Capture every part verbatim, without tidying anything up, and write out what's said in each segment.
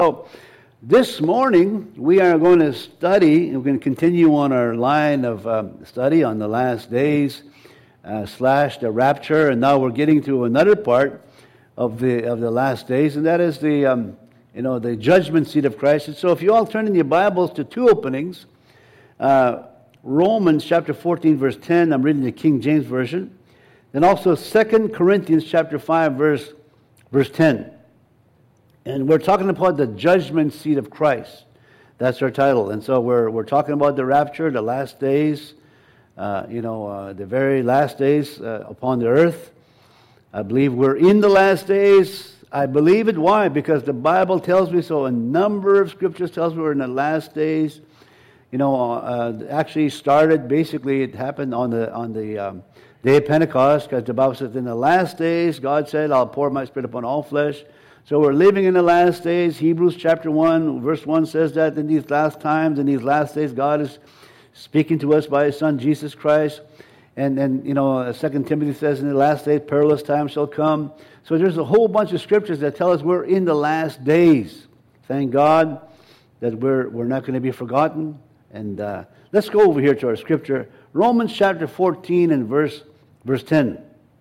So this morning we are going to study, we're going to continue on our line of um, study on the last days uh, slash the rapture, and now we're getting to another part of the of the last days, and that is the um, you know the judgment seat of Christ. And so if you all turn in your Bibles to two openings, uh, Romans chapter fourteen verse ten, I'm reading the King James Version, and also Second Corinthians chapter five verse verse ten. And we're talking about the judgment seat of Christ. That's our title. And so we're we're talking about the rapture, the last days, uh, you know, uh, the very last days uh, upon the earth. I believe we're in the last days. I believe it. Why? Because the Bible tells me so. A number of scriptures tells me we're in the last days. You know, uh, actually started, basically it happened on the on the um, day of Pentecost, because the Bible says, in the last days, God said, I'll pour my Spirit upon all flesh. So we're living in the last days. Hebrews chapter one, verse one says that in these last times, in these last days, God is speaking to us by His Son, Jesus Christ. And, and you know, Second Timothy says, in the last days, perilous times shall come. So there's a whole bunch of scriptures that tell us we're in the last days. Thank God that we're, we're not going to be forgotten. And uh, let's go over here to our scripture. Romans chapter fourteen and verse, verse ten.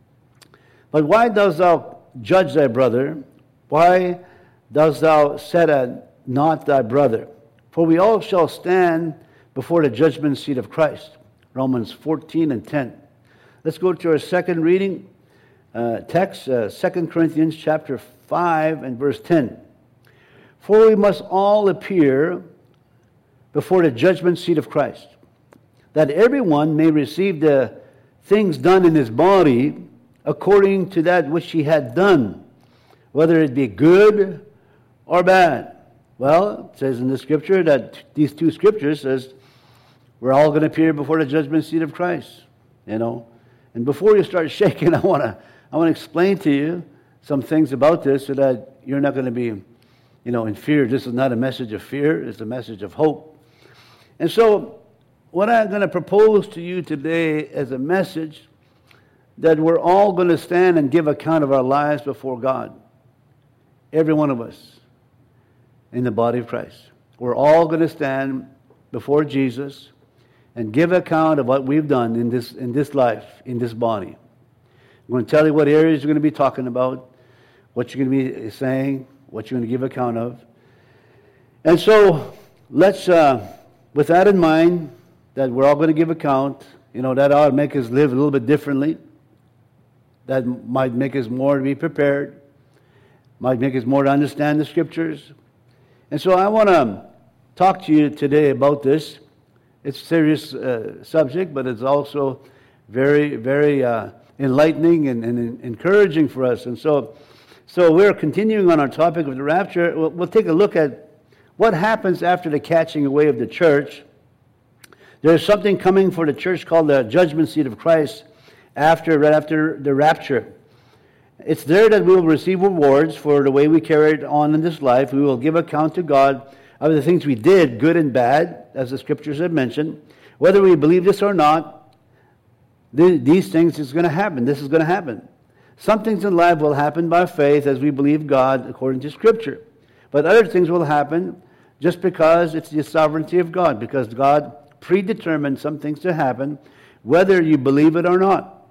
But why dost thou judge thy brother? Why dost thou set at not thy brother? For we all shall stand before the judgment seat of Christ. Romans fourteen and ten. Let's go to our second reading uh, text, uh, Second Corinthians chapter five and verse ten. For we must all appear before the judgment seat of Christ, that everyone may receive the things done in his body according to that which he had done, whether it be good or bad. Well, it says in the scripture that these two scriptures says we're all going to appear before the judgment seat of Christ. You know, and before you start shaking, I want to I want to explain to you some things about this so that you're not going to be, you know, in fear. This is not a message of fear; it's a message of hope. And so, what I'm going to propose to you today as a message that we're all going to stand and give account of our lives before God. Every one of us in the body of Christ. We're all going to stand before Jesus and give account of what we've done in this in this life, in this body. I'm going to tell you what areas you're going to be talking about, what you're going to be saying, what you're going to give account of. And so, let's, uh, with that in mind, that we're all going to give account, you know, that ought to make us live a little bit differently. That might make us more to be prepared. Might make us more to understand the scriptures. And so I want to talk to you today about this. It's a serious uh, subject, but it's also very, very uh, enlightening and, and encouraging for us. And so, so we're continuing on our topic of the rapture. We'll, we'll take a look at what happens after the catching away of the church. There's something coming for the church called the judgment seat of Christ after, right after the rapture. It's there that we will receive rewards for the way we carried on in this life. We will give account to God of the things we did, good and bad, as the scriptures have mentioned. Whether we believe this or not, th- these things is going to happen. This is going to happen. Some things in life will happen by faith as we believe God according to scripture. But other things will happen just because it's the sovereignty of God, because God predetermined some things to happen, whether you believe it or not.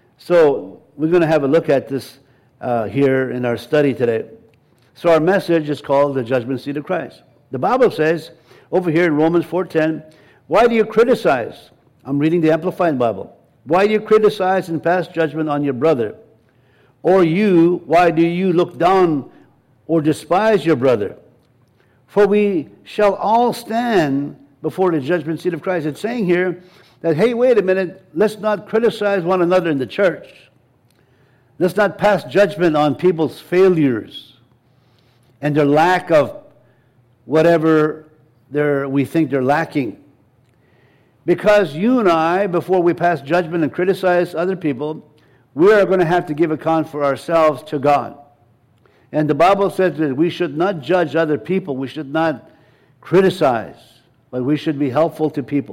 So we're going to have a look at this uh, here in our study today. So our message is called the judgment seat of Christ. The Bible says over here in Romans four ten, why do you criticize? I'm reading the Amplified Bible. Why do you criticize and pass judgment on your brother? Or you, why do you look down or despise your brother? For we shall all stand before the judgment seat of Christ. It's saying here that, hey, wait a minute, let's not criticize one another in the church. Let's not pass judgment on people's failures and their lack of whatever they're, we think they're lacking. Because you and I, before we pass judgment and criticize other people, we are going to have to give account for ourselves to God. And the Bible says that we should not judge other people. We should not criticize, but we should be helpful to people.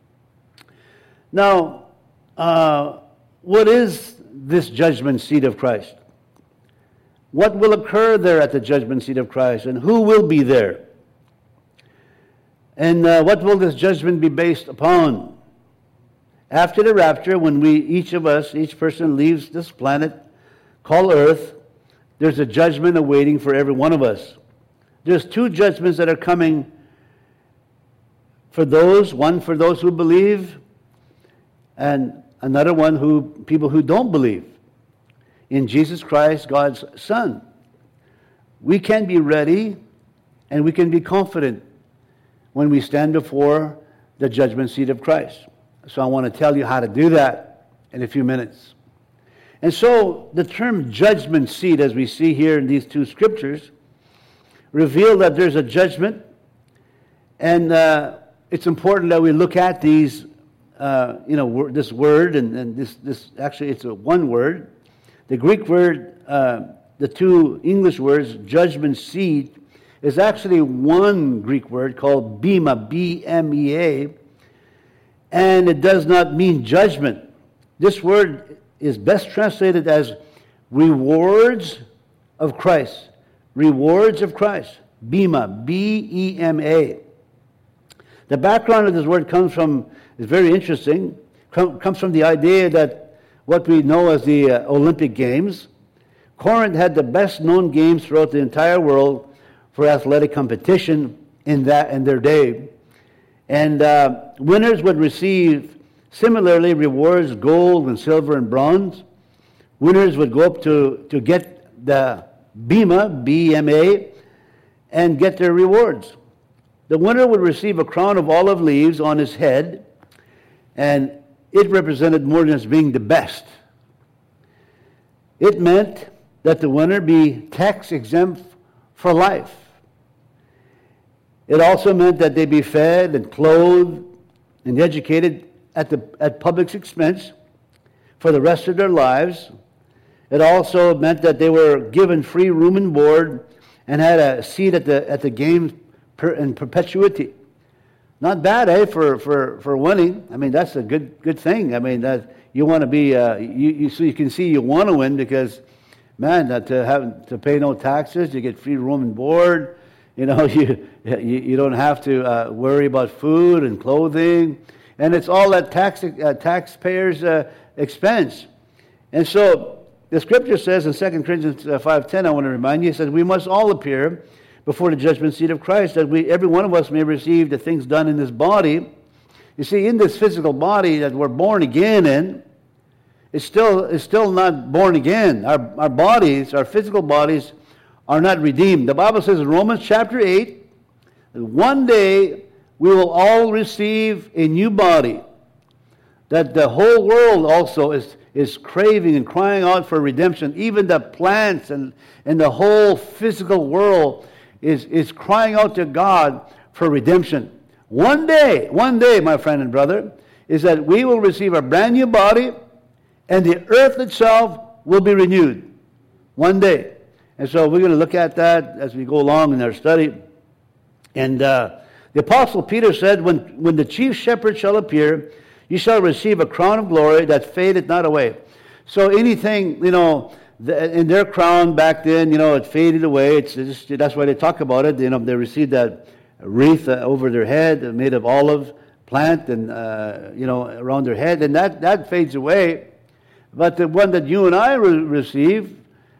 Now, uh, what is this judgment seat of Christ? what will occur there at the judgment seat of Christ, and who will be there. And uh, what will this judgment be based upon? After the rapture, when we, each of us, each person leaves this planet called Earth, there's a judgment awaiting for every one of us. There's two judgments that are coming for those, one for those who believe, and another one who people who don't believe in Jesus Christ, God's Son. We can be ready and we can be confident when we stand before the judgment seat of Christ. So I want to tell you how to do that in a few minutes. And so the term judgment seat, as we see here in these two scriptures, reveal that there's a judgment, and uh, it's important that we look at these, uh, you know, this word, and, and this, this actually it's a one word. The Greek word, uh, the two English words, judgment seat, is actually one Greek word called bema, B M E A, and it does not mean judgment. This word is best translated as rewards of Christ. Rewards of Christ. Bema, B E M A. The background of this word comes from, is very interesting, com- comes from the idea that what we know as the uh, Olympic Games, Corinth had the best known games throughout the entire world for athletic competition in that in their day. And uh, winners would receive similarly rewards, gold and silver and bronze. Winners would go up to, to get the bema, B E M A, and get their rewards. The winner would receive a crown of olive leaves on his head, and it represented more than just being the best. It meant that the winner be tax exempt for life. It also meant that they be fed and clothed and educated at the at public's expense for the rest of their lives. It also meant that they were given free room and board and had a seat at the at the games per, in perpetuity. Not bad, eh? For, for, for winning. I mean, that's a good good thing. I mean, that you want to be. Uh, you, you so you can see you want to win because, man, that to have to pay no taxes, you get free room and board. You know, you you, you don't have to uh, worry about food and clothing, and it's all at tax uh, taxpayers' uh, expense. And so the Scripture says in Second Corinthians five ten, I want to remind you, it says, we must all appear before the judgment seat of Christ, that we every one of us may receive the things done in this body. You see, in this physical body that we're born again in, it's still it's still not born again. Our our bodies, our physical bodies, are not redeemed. The Bible says in Romans chapter eight, that one day we will all receive a new body, that the whole world also is, is craving and crying out for redemption. Even the plants and, and the whole physical world is, is crying out to God for redemption. One day, one day, my friend and brother, is that we will receive a brand new body and the earth itself will be renewed. One day. And so we're going to look at that as we go along in our study. And uh, the Apostle Peter said, when, when the chief shepherd shall appear, you shall receive a crown of glory that fadeth not away. So anything, you know, the, in their crown back then, you know, it faded away. It's just, that's why they talk about it. You know, they received that wreath uh, over their head made of olive plant and, uh, you know, around their head. And that, that fades away. But the one that you and I re- receive,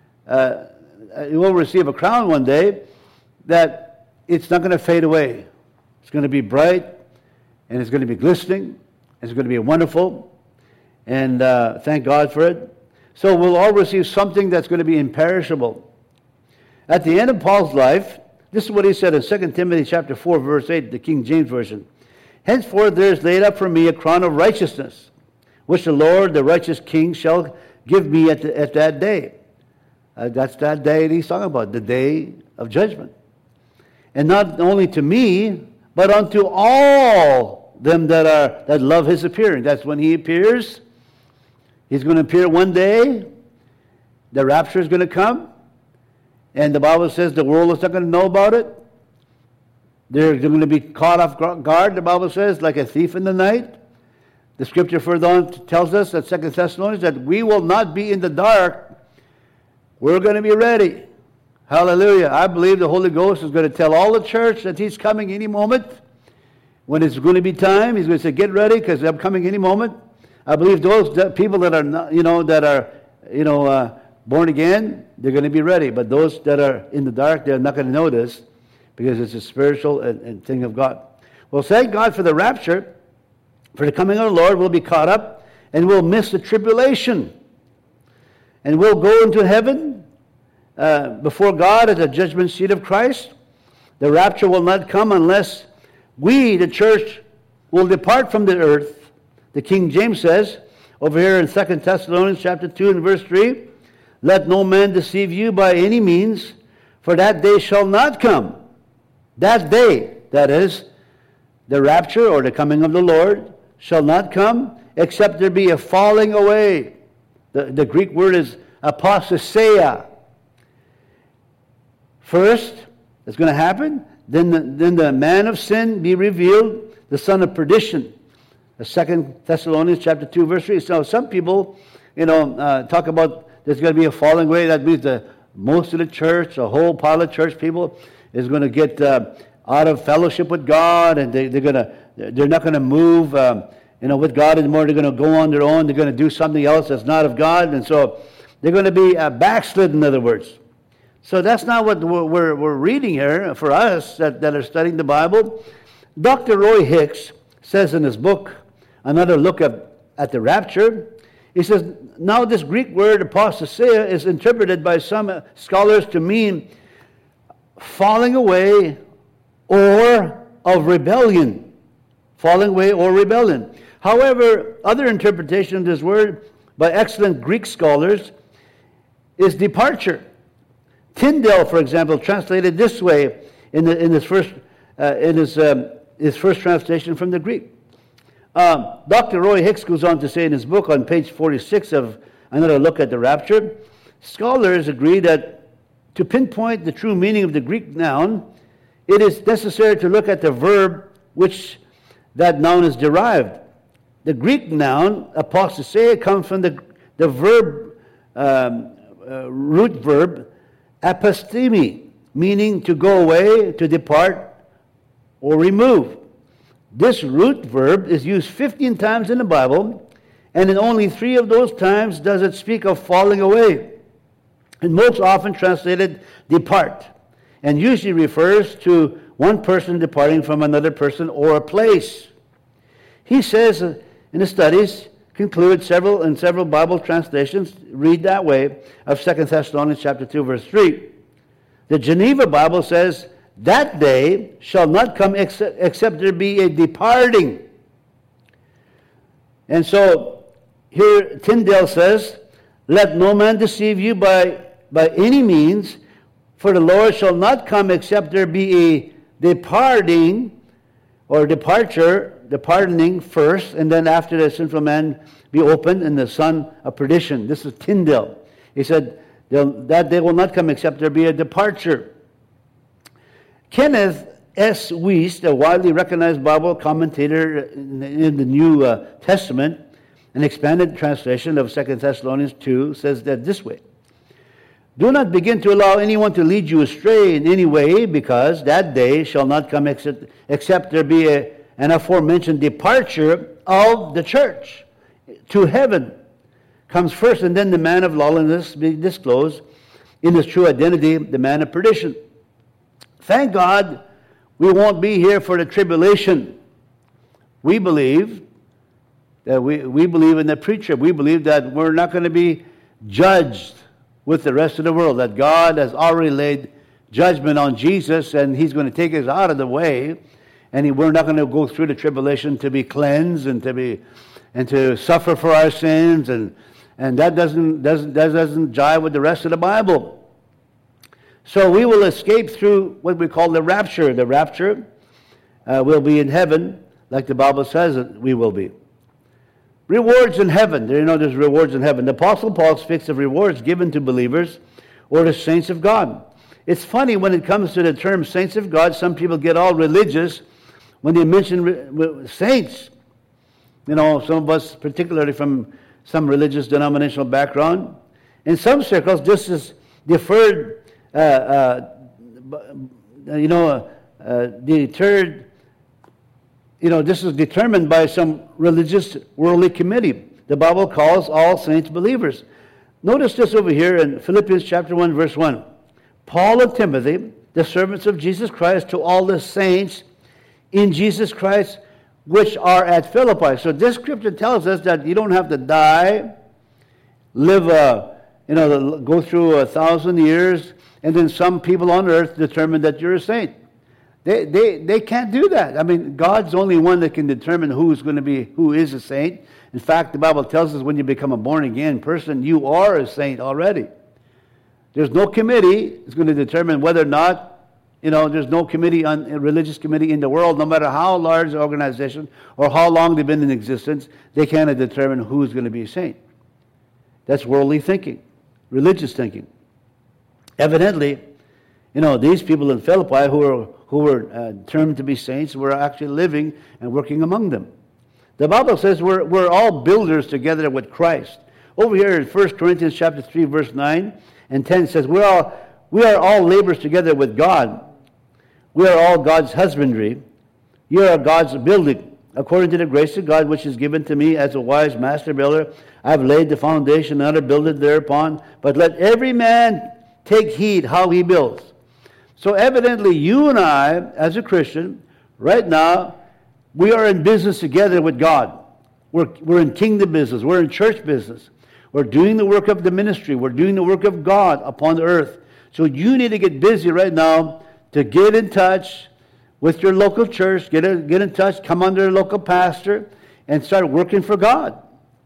uh, you will receive a crown one day that it's not going to fade away. It's going to be bright, and it's going to be glistening. It's going to be wonderful, and uh, thank God for it. So we'll all receive something that's going to be imperishable. At the end of Paul's life, this is what he said in Second Timothy chapter four, verse eight, the King James Version. Henceforth there is laid up for me a crown of righteousness, which the Lord, the righteous King, shall give me at, the, at that day. Uh, that's that day that he's talking about, the day of judgment. And not only to me, but unto all them that are that love his appearing. That's when he appears. He's going to appear one day. The rapture is going to come. And the Bible says the world is not going to know about it. They're going to be caught off guard, the Bible says, like a thief in the night. The Scripture further on tells us at Second Thessalonians that we will not be in the dark. We're going to be ready. Hallelujah. I believe the Holy Ghost is going to tell all the church that He's coming any moment. When it's going to be time, He's going to say, get ready because I'm coming any moment. I believe those that people that are not, you know, that are, you know, uh, born again, they're going to be ready. But those that are in the dark, they're not going to know this because it's a spiritual and, and thing of God. Well, thank God for the rapture. For the coming of the Lord, we'll be caught up and we'll miss the tribulation. And we'll go into heaven uh, before God at the judgment seat of Christ. The rapture will not come unless we, the church, will depart from the earth. The King James says, over here in Second Thessalonians chapter two and verse three, let no man deceive you by any means, for that day shall not come. That day, that is, the rapture or the coming of the Lord, shall not come except there be a falling away. The, the Greek word is apostasia. First, it's going to happen. Then the, then the man of sin be revealed, the son of perdition. The Second Thessalonians chapter two, verse three. So some people, you know, uh, talk about there's going to be a falling away. That means the most of the church, a whole pile of church people, is going to get uh, out of fellowship with God, and they, they're going to, they're not going to move, um, you know, with God anymore. They're going to go on their own. They're going to do something else that's not of God, and so they're going to be uh, backslidden. In other words. So that's not what we're, we're, we're reading here for us that, that are studying the Bible. Doctor Roy Hicks says in his book, Another Look at, at the Rapture, he says, now this Greek word apostasia is interpreted by some scholars to mean falling away or of rebellion. Falling away or rebellion. However, other interpretation of this word by excellent Greek scholars is departure. Tyndale, for example, translated this way in, the, in his first uh, in his um, his first translation from the Greek. Um, Doctor Roy Hicks goes on to say in his book on page forty-six of Another Look at the Rapture, scholars agree that to pinpoint the true meaning of the Greek noun, it is necessary to look at the verb which that noun is derived. The Greek noun apostasia comes from the the verb um, uh, root verb apostemi, meaning to go away, to depart, or remove. This root verb is used fifteen times in the Bible, and in only three of those times does it speak of falling away, and most often translated depart, and usually refers to one person departing from another person or a place. He says in his studies, conclude several in several Bible translations read that way of Second Thessalonians chapter two, verse three. The Geneva Bible says, that day shall not come except, except there be a departing. And so here Tyndale says, let no man deceive you by, by any means, for the Lord shall not come except there be a departing or departure, departing first, and then after the sinful man be opened and the son of perdition. This is Tyndale. He said that day will not come except there be a departure. Kenneth S. Wuest, a widely recognized Bible commentator in the, in the New uh, Testament, an expanded translation of Second Thessalonians two, says that this way: do not begin to allow anyone to lead you astray in any way, because that day shall not come except, except there be a, an aforementioned departure of the church to heaven comes first, and then the man of lawlessness be disclosed in his true identity, the man of perdition. Thank God we won't be here for the tribulation. We believe that we, we believe in the preacher. We believe that we're not going to be judged with the rest of the world, that God has already laid judgment on Jesus, and He's going to take us out of the way, and he, we're not going to go through the tribulation to be cleansed and to be and to suffer for our sins, and and that doesn't doesn't that doesn't jive with the rest of the Bible. So we will escape through what we call the rapture. The rapture uh, will be in heaven, like the Bible says that we will be. Rewards in heaven. You know, there's rewards in heaven. The Apostle Paul speaks of rewards given to believers or the saints of God. It's funny when it comes to the term saints of God, some people get all religious when they mention re- saints. You know, some of us, particularly from some religious denominational background, in some circles, this is deferred uh, uh, you know, uh, deterred, you know, this is determined by some religious worldly committee. The Bible calls all saints believers. Notice this over here in Philippians chapter one, verse one. Paul and Timothy, the servants of Jesus Christ, to all the saints in Jesus Christ, which are at Philippi. So this scripture tells us that you don't have to die, live a, you know, go through a thousand years, and then some people on earth determine that you're a saint. They, they, they can't do that. I mean, God's the only one that can determine who's going to be, who is a saint. In fact, the Bible tells us when you become a born-again person, you are a saint already. There's no committee that's going to determine whether or not, you know, there's no committee, on a religious committee in the world, no matter how large the organization or how long they've been in existence, they can't determine who's going to be a saint. That's worldly thinking, religious thinking. Evidently, you know, these people in Philippi who were, who were uh, termed to be saints were actually living and working among them. The Bible says we're, we're all builders together with Christ. Over here in First Corinthians chapter three, verse nine and ten says, we're all, we are all laborers together with God. We are all God's husbandry. You are God's building. According to the grace of God, which is given to me as a wise master builder, I have laid the foundation, another buildeth thereupon. But let every man take heed how he builds. So evidently, you and I, as a Christian, right now, we are in business together with God. We're, we're in kingdom business. We're in church business. We're doing the work of the ministry. We're doing the work of God upon the earth. So you need to get busy right now to get in touch with your local church, get, a, get in touch, come under a local pastor, and start working for God.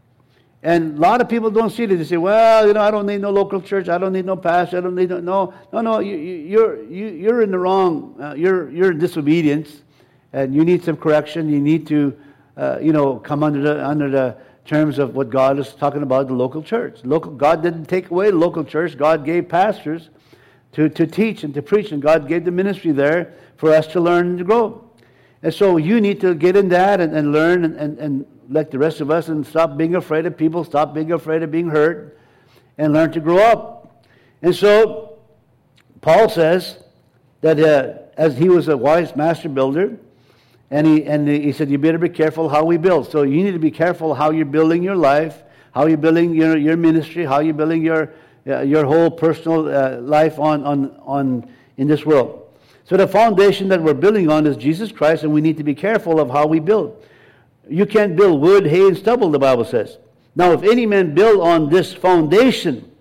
And a lot of people don't see it. They say, well, you know, I don't need no local church. I don't need no pastor. I don't need no... No, no, no you, you, you're, you, you're in the wrong... Uh, you're, you're in disobedience, and you need some correction. You need to, uh, you know, come under the, under the terms of what God is talking about, the local church. Local, God didn't take away the local church. God gave pastors to, to teach and to preach, and God gave the ministry there for us to learn and to grow. And so you need to get in that and, and learn and, and, and like the rest of us, and stop being afraid of people, stop being afraid of being hurt, and learn to grow up. And so Paul says that uh, as he was a wise master builder, and he and he said, you better be careful how we build. So you need to be careful how you're building your life, how you're building your, your ministry, how you're building your uh, your whole personal uh, life on, on, on in this world. So the foundation that we're building on is Jesus Christ, and we need to be careful of how we build. You can't build wood, hay, and stubble, the Bible says. Now, if any man build on this foundation,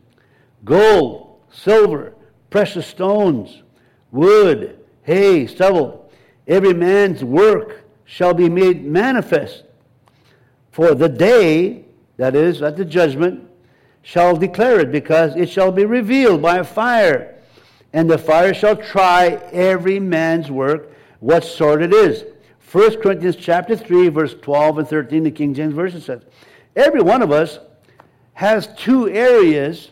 gold, silver, precious stones, wood, hay, stubble, every man's work shall be made manifest. For the day, that is, at the judgment, shall declare it, because it shall be revealed by fire. And the fire shall try every man's work, what sort it is. First Corinthians chapter three, verse twelve and thirteen, the King James Version says, every one of us has two areas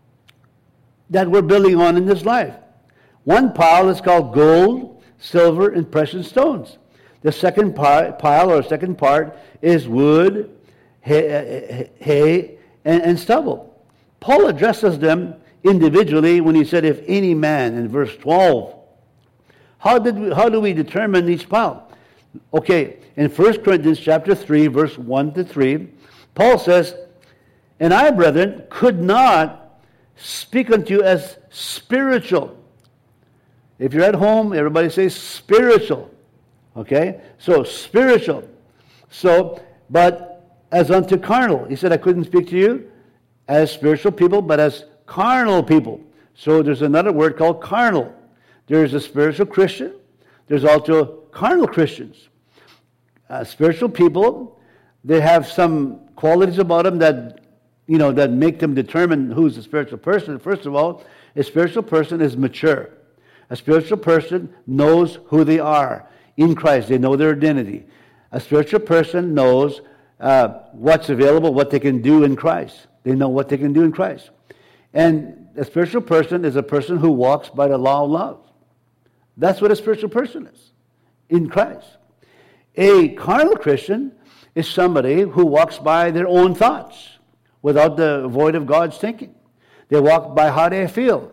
that we're building on in this life. One pile is called gold, silver, and precious stones. The second pile, or second part, is wood, hay, hay and, and stubble. Paul addresses them individually when he said, if any man, in verse twelve. How did we, how do we determine each pile? Okay, in First Corinthians chapter three, verse one to three, Paul says, and I, brethren, could not speak unto you as spiritual. If you're at home, everybody say spiritual. Okay? So, spiritual. So, but as unto carnal. He said, I couldn't speak to you as spiritual people, but as carnal people. So, there's another word called carnal. There's a spiritual Christian. There's also carnal Christians. Uh, spiritual people, they have some qualities about them that, you know, that make them determine who's a spiritual person. First of all, a spiritual person is mature. A spiritual person knows who they are in Christ. They know their identity. A spiritual person knows uh, what's available, what they can do in Christ. They know what they can do in Christ. And a spiritual person is a person who walks by the law of love. That's what a spiritual person is in Christ. A carnal Christian is somebody who walks by their own thoughts without the void of God's thinking. They walk by how they feel.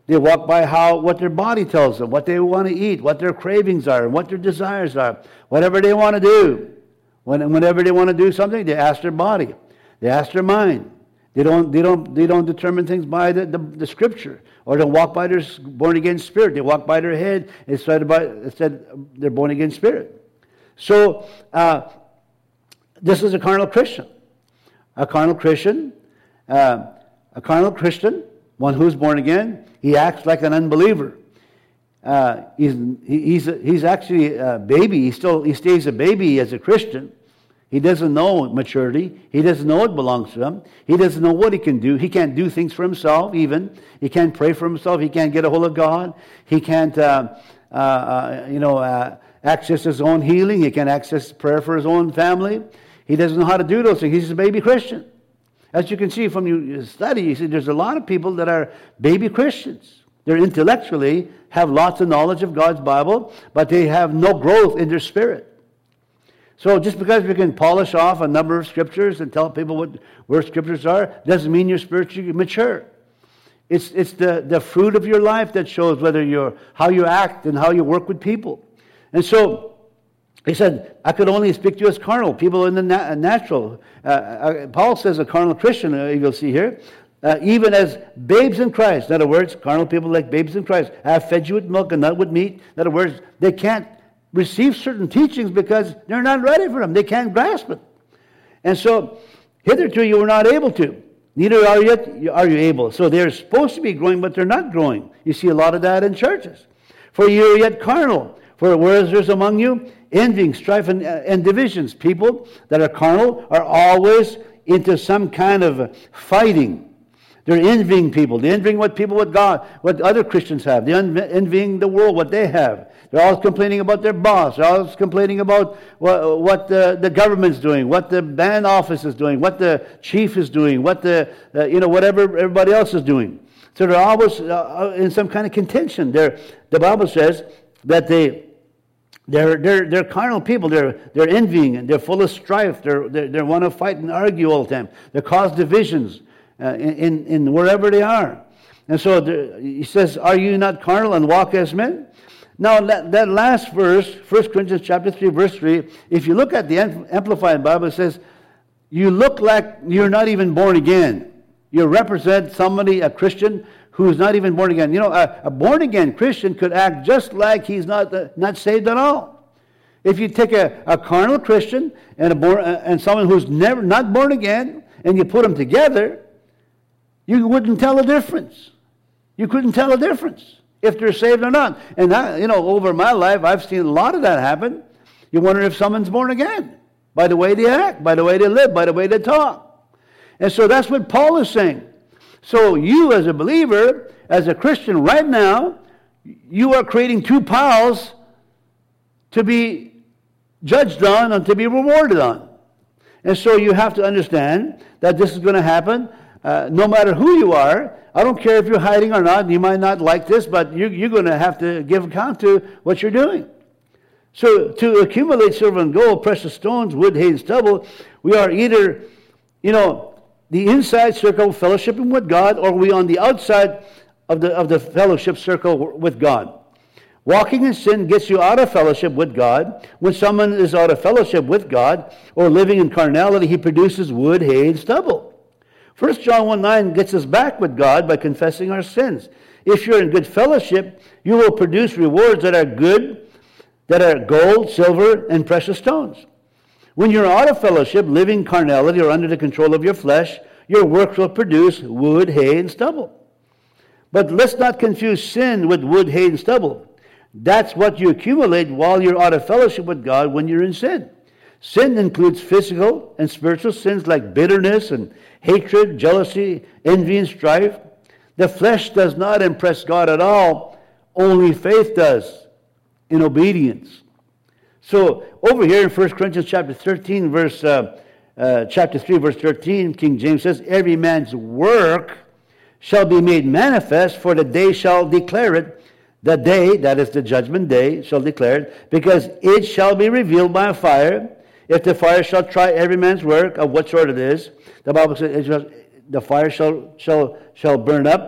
They walk by how what their body tells them, what they want to eat, what their cravings are, and what their desires are, whatever they want to do. When, whenever they want to do something, they ask their body, they ask their mind. They don't, they don't, they don't determine things by the, the, the Scripture, or they walk by their born again spirit. They walk by their head instead of by, instead their born again spirit. So uh, this is a carnal Christian. A carnal Christian, uh, a carnal Christian, one who's born again. He acts like an unbeliever. Uh, he's he's he's actually a baby. He still he stays a baby as a Christian. He doesn't know maturity. He doesn't know what belongs to him. He doesn't know what he can do. He can't do things for himself. Even he can't pray for himself. He can't get a hold of God. He can't uh, uh, uh, you know uh, access his own healing. He can't access prayer for his own family. He doesn't know how to do those things. He's a baby Christian. As you can see from your study, you see there's a lot of people that are baby Christians. They're intellectually, have lots of knowledge of God's Bible, but they have no growth in their spirit. So just because we can polish off a number of scriptures and tell people what where scriptures are, doesn't mean you're spiritually mature. It's it's the, the fruit of your life that shows whether you're how you act and how you work with people. And so he said, I could only speak to you as carnal, people in the na- natural. Uh, uh, Paul says a carnal Christian, uh, you'll see here, uh, even as babes in Christ. In other words, carnal people like babes in Christ. I have fed you with milk and not with meat. In other words, they can't receive certain teachings because they're not ready for them. They can't grasp it. And so, hitherto you were not able to. Neither are yet are you able. So they're supposed to be growing, but they're not growing. You see a lot of that in churches. For you are yet carnal. For whereas there's among you envying, strife, and, uh, and divisions. People that are carnal are always into some kind of fighting. They're envying people. They're envying what people, what God, what other Christians have. They're envying the world, what they have. They're always complaining about their boss. They're always complaining about what, what the, the government's doing, what the band office is doing, what the chief is doing, what the, uh, you know, whatever everybody else is doing. So they're always uh, in some kind of contention. They're, the Bible says that they, they're, they're, they're carnal people. They're, they're envying and they're full of strife. They're, they're, they want to fight and argue all the time. They cause divisions uh, in, in, in wherever they are. And so the, he says, are you not carnal and walk as men? Now, that, that last verse, First Corinthians chapter three, verse three, if you look at the Amplified Bible, it says, you look like you're not even born again. You represent somebody, a Christian, who's not even born again. You know, a, a born-again Christian could act just like he's not uh, not saved at all. If you take a, a carnal Christian and a born, uh, and someone who's never not born again, and you put them together, you wouldn't tell a difference. You couldn't tell a difference if they're saved or not. And I, you know, over my life, I've seen a lot of that happen. You wonder if someone's born again by the way they act, by the way they live, by the way they talk. And so that's what Paul is saying. So you as a believer, as a Christian right now, you are creating two piles to be judged on and to be rewarded on. And so you have to understand that this is going to happen uh, no matter who you are. I don't care if you're hiding or not. You might not like this, but you, you're going to have to give account to what you're doing. So to accumulate silver and gold, precious stones, wood, hay, and stubble, we are either, you know, the inside circle fellowshipping with God, or we on the outside of the of the fellowship circle with God. Walking in sin gets you out of fellowship with God. When someone is out of fellowship with God or living in carnality, he produces wood, hay, and stubble. First John one nine gets us back with God by confessing our sins. If you're in good fellowship, you will produce rewards that are good, that are gold, silver, and precious stones. When you're out of fellowship, living carnality or under the control of your flesh, your works will produce wood, hay, and stubble. But let's not confuse sin with wood, hay, and stubble. That's what you accumulate while you're out of fellowship with God when you're in sin. Sin includes physical and spiritual sins like bitterness and hatred, jealousy, envy, and strife. The flesh does not impress God at all. Only faith does in obedience. So over here in First Corinthians chapter thirteen, verse uh, uh, chapter three, verse thirteen, King James says, "Every man's work shall be made manifest, for the day shall declare it. The day, that is the judgment day, shall declare it, because it shall be revealed by a fire. If the fire shall try every man's work, of what sort it is, the Bible says, it shall, the fire shall shall shall burn up uh,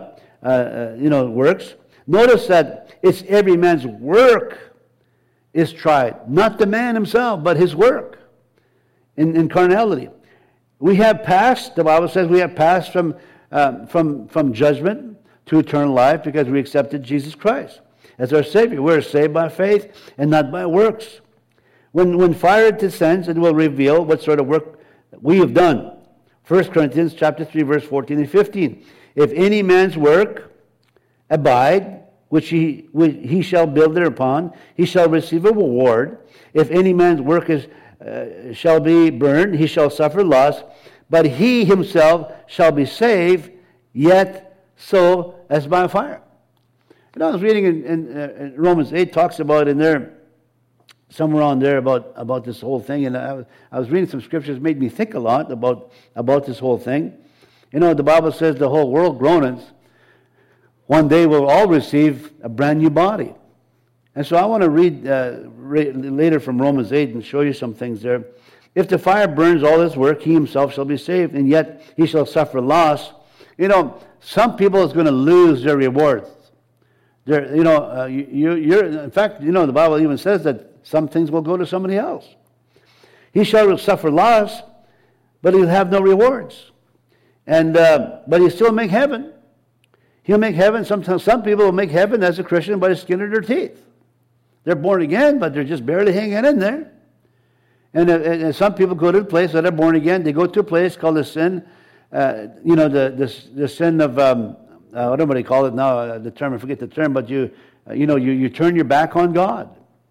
uh, you know, works. Notice that it's every man's work is tried. Not the man himself, but his work in, in carnality. We have passed, the Bible says we have passed from, um, from, from judgment to eternal life because we accepted Jesus Christ as our Savior. We're saved by faith and not by works. When, when fire descends, it will reveal what sort of work we have done. First Corinthians chapter three, verse fourteen and fifteen. If any man's work abide, which he, which he shall build thereupon, he shall receive a reward. If any man's work is uh, shall be burned, he shall suffer loss, but he himself shall be saved, yet so as by fire. You know, I was reading in, in, uh, in Romans eight, talks about in there, somewhere on there about, about this whole thing, and I was, I was reading some scriptures, made me think a lot about, about this whole thing. You know, the Bible says the whole world groaneth. One day we'll all receive a brand new body. And so I want to read uh, re- later from Romans eight and show you some things there. If the fire burns all his work, he himself shall be saved, and yet he shall suffer loss. You know, some people is going to lose their rewards. They're, you know, uh, you, you're, in fact, you know, the Bible even says that some things will go to somebody else. He shall suffer loss, but he'll have no rewards. And uh, but he'll still make heaven. He'll make heaven. Sometimes some people will make heaven as a Christian by the skin of their teeth. They're born again, but they're just barely hanging in there. And, uh, and some people go to a place that are born again. They go to a place called the sin, uh, you know, the the, the sin of um, uh, I don't know what they call it now. Uh, the term, I forget the term, but you uh, you know you, you turn your back on God.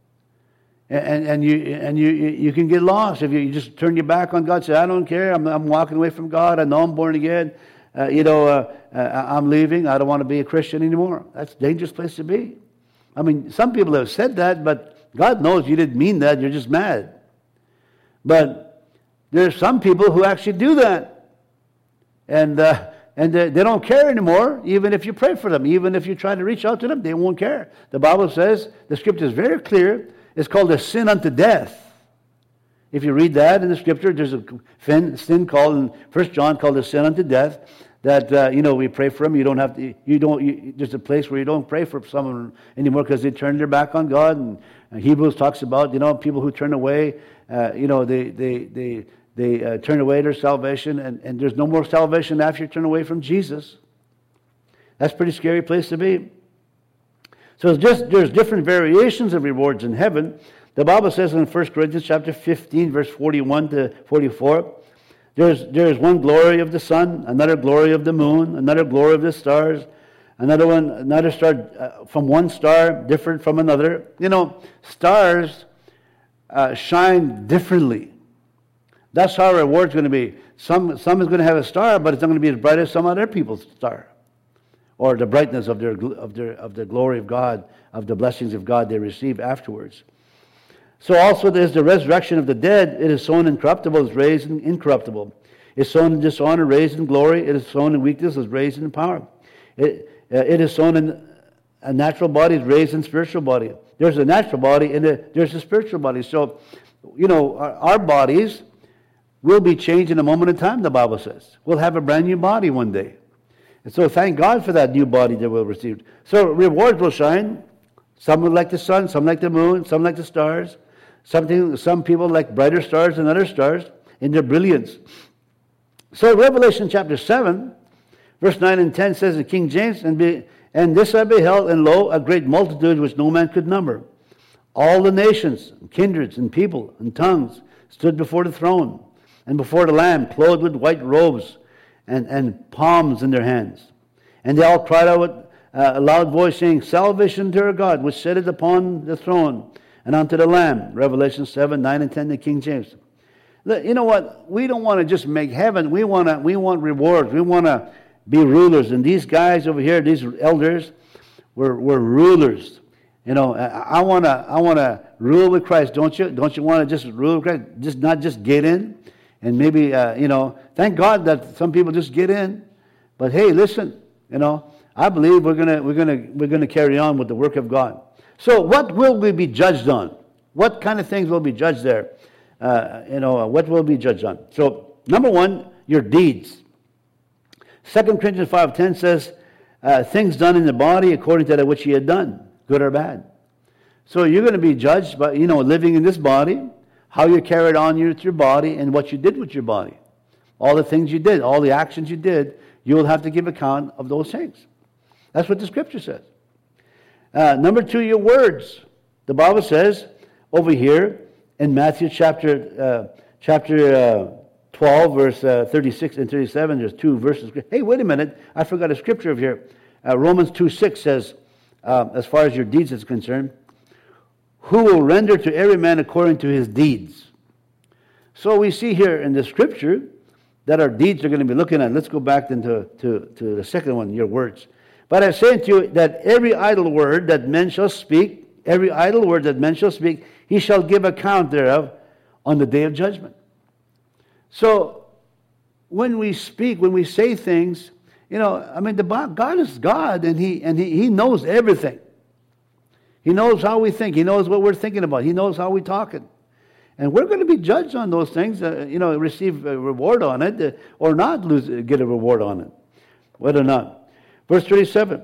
And and you and you you can get lost if you, you just turn your back on God. Say, I don't care. I'm I'm walking away from God. I know I'm born again. Uh, you know, uh, uh, I'm leaving. I don't want to be a Christian anymore. That's a dangerous place to be. I mean, some people have said that, but God knows you didn't mean that. You're just mad. But there's some people who actually do that, and uh, and they, they don't care anymore. Even if you pray for them, even if you try to reach out to them, they won't care. The Bible says, the Scripture is very clear. It's called a sin unto death. If you read that in the Scripture, there's a sin called in First John called a sin unto death. That uh, you know, we pray for them. You don't have to. You don't. You, there's a place where you don't pray for someone anymore because they turn their back on God. And, and Hebrews talks about, you know, people who turn away. Uh, you know, they they they they uh, turn away their salvation, and, and there's no more salvation after you turn away from Jesus. That's a pretty scary place to be. So it's just there's different variations of rewards in heaven. The Bible says in First Corinthians chapter fifteen, verse forty-one to forty-four, there's there's one glory of the sun, another glory of the moon, another glory of the stars, another one, another star uh, from one star different from another. You know, stars uh, shine differently. That's how our reward's going to be. Some some is going to have a star, but it's not going to be as bright as some other people's star, or the brightness of their of their of the glory of God, of the blessings of God they receive afterwards. So also there's the resurrection of the dead. It is sown incorruptible, is raised in incorruptible. It is sown in dishonor, raised in glory. It is sown in weakness, is raised in power. It, uh, it is sown in a natural body, is raised in spiritual body. There's a natural body and a, there's a spiritual body. So, you know, our, our bodies will be changed in a moment in time, the Bible says. We'll have a brand new body one day. And so thank God for that new body that we'll receive. So rewards will shine. Some will like the sun, some like the moon, some like the stars. Something, some people like brighter stars than other stars in their brilliance. So Revelation chapter seven, verse nine and ten says in King James, and, be, and this I beheld, and lo, a great multitude which no man could number. All the nations, and kindreds, and people, and tongues stood before the throne, and before the Lamb, clothed with white robes, and, and palms in their hands. And they all cried out with uh, a loud voice, saying, Salvation to our God, which sitteth upon the throne, and unto the Lamb. Revelation seven, nine and ten, the King James. You know what? We don't want to just make heaven. We want to. We want rewards. We want to be rulers. And these guys over here, these elders, were were rulers. You know, I want to. I want to rule with Christ. Don't you? Don't you want to just rule with Christ? Just not just get in, and maybe uh, you know. Thank God that some people just get in. But hey, listen. You know, I believe we're gonna we're gonna we're gonna carry on with the work of God. So what will we be judged on? What kind of things will be judged there? Uh, you know, what will be judged on? So, number one, your deeds. Second Corinthians five ten says, uh, things done in the body according to that which ye had done, good or bad. So you're going to be judged by, you know, living in this body, how you carried on with your body, and what you did with your body. All the things you did, all the actions you did, you will have to give account of those things. That's what the Scripture says. Uh, number two, your words. The Bible says over here in Matthew chapter uh, chapter uh, twelve, verse uh, thirty-six and thirty-seven, there's two verses. Hey, wait a minute, I forgot a scripture over here. Uh, Romans two six says, uh, as far as your deeds is concerned, who will render to every man according to his deeds. So we see here in the Scripture that our deeds are going to be looking at. Let's go back then to, to, to the second one, your words. But I say unto you that every idle word that men shall speak, every idle word that men shall speak, he shall give account thereof on the day of judgment. So when we speak, when we say things, you know, I mean, the God is God, and He and He, he knows everything. He knows how we think. He knows what we're thinking about. He knows how we're talking. And we're going to be judged on those things, uh, you know, receive a reward on it, uh, or not lose, get a reward on it, whether or not. Verse thirty-seven